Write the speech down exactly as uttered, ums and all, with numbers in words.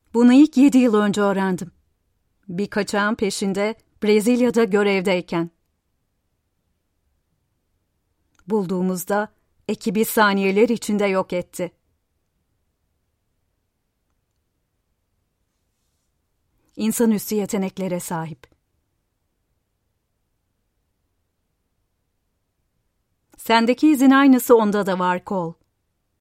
Bunu ilk yedi yıl önce öğrendim. Bir kaçağın peşinde Brezilya'da görevdeyken. Bulduğumuzda ekibi saniyeler içinde yok etti. İnsanüstü yeteneklere sahip. Sendeki izin aynısı onda da var Cole.